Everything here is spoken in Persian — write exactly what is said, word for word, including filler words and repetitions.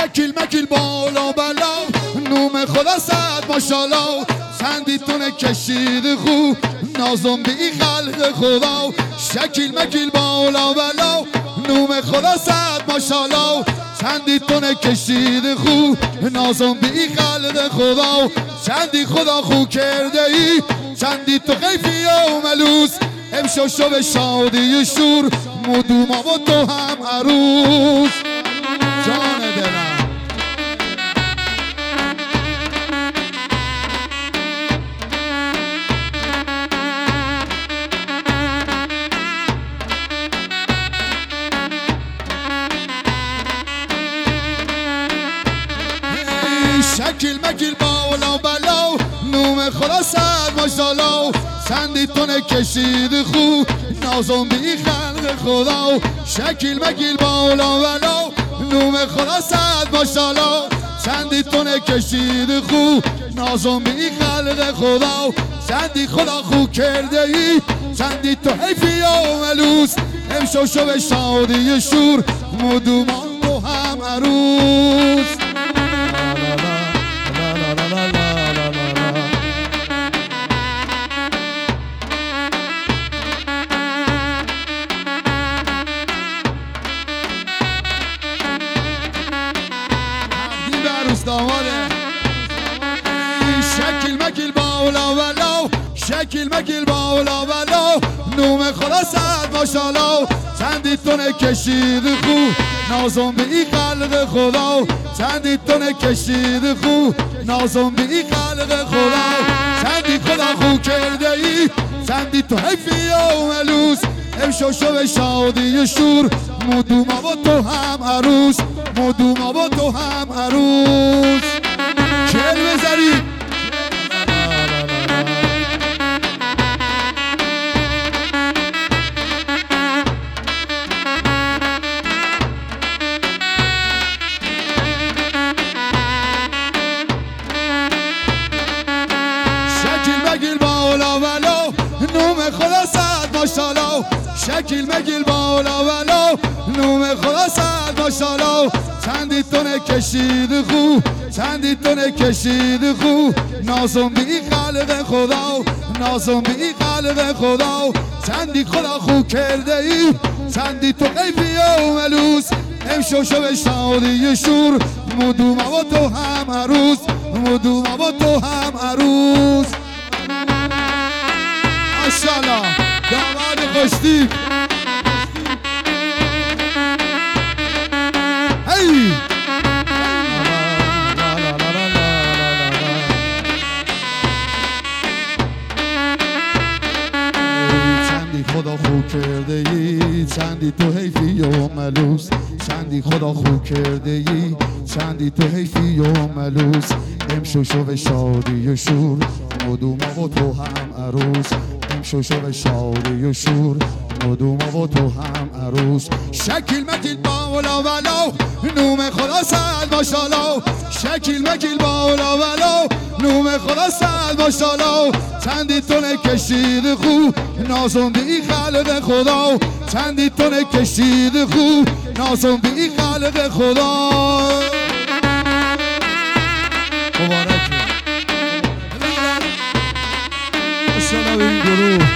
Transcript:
شکل مکل بالا بلا نوم خدا صد ماشالله سندیتونه کشید خوب نازم بی خلق خدا شکل مکل بالا بلا نوم خدا صد ماشالله سندیتونه کشید خوب نازم بی خلق خدا چندی خدا خوب کرده ای چندی تو خیفی و ملوس امشو شو به شادی شور مدوما و تو هم عروس جان دلم شکل مکل بالا بلا نوم خدا صد ماشالله سندیتونه کشید خوب نازم بی خلق خدا شکل مکل بالا بلا نوم خدا صد ماشالله سندیتونه کشید خوب نازم بی خلق خدا سندی خدا خوب کرده ای سندی تو حیفی و ملوس امشو شو به شادی شور مدومان و هم عروس داماده شکل مکل بالا ولا شکل مکل بالا ولا نوم خدا صد ماشالله سندیتونه کشید خوب نازم بی خلق خدا سندیتونه کشید خوب نازم بی خلق خدا سندی خدا خوب کرده ای سندی تو حیفی و ملوس امشو شو به شادی شور مدوما و تو هم عروس مدوما و تو هم عروس کل بزنید شکل مگل بالا ولا نوم خدا صد ماشالله شکل مگل بالا ولا نوم خدا صد ماشالله سندیتونه کشید خوب سندیتونه کشید خوب نازم بی خلق خدا نازم بی خلق خدا سندی خدا خوب کرده ای سندی تو قیفی و ملوس امشو شو به شادی شور مدوما و تو هم عروس مدوما و تو هم عروس ماشالله داماد خوشتیب هی چندی خدا خوب کرده ای چندی تو حیفی و ملوس چندی خدا خوب کرده ای چندی تو حیفی و ملوس امشو شو به شادی و شور مدوما و تو هم عروس امشو شو به شادی و شور مدوما و تو هم عروس شکل مکل بالا ولا نوم خدا صد ماشالله شکل مکل بالا ولا نوم خدا صد ماشالله سندیتونه کشید خوب نازم بی خلق خدا سندیتونه کشید خوب نازم بی خلق خدا مبارک ماشالله به این گروه